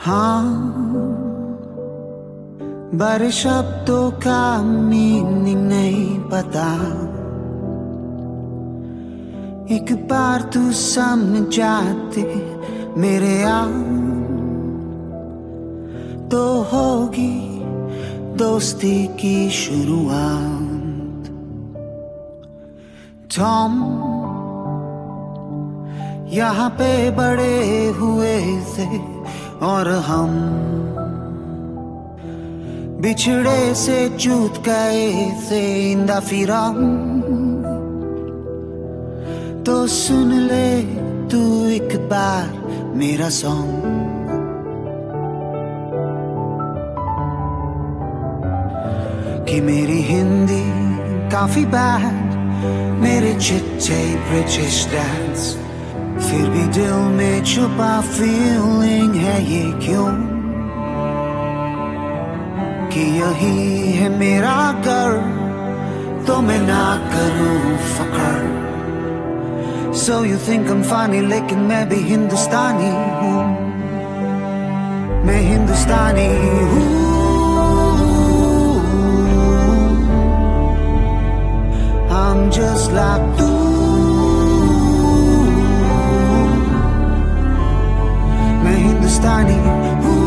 हाँ, बारे शब्दों का मीनिंग नहीं पता। एक बार तू समझ जाते मेरे तो होगी दोस्ती की शुरुआत। टॉम यहाँ पे बड़े हुए थे और हम बिछड़े से चूत गए थे इंदा फिरम। तो सुन ले तू एक बार मेरा सॉन्ग। कि मेरी हिंदी काफी बैड, मेरे चिट्टे ब्रिटिश डैड्स, फिर भी दिल में छुपा फीलिंग है ये क्यों कि यही है मेरा घर तो मैं ना करूं फकर। So you think I'm funny लेकिन मैं भी हिंदुस्तानी हूँ, मैं हिंदुस्तानी हूँ। I'm just like तू, मैं हिंदुस्तानी हूँ।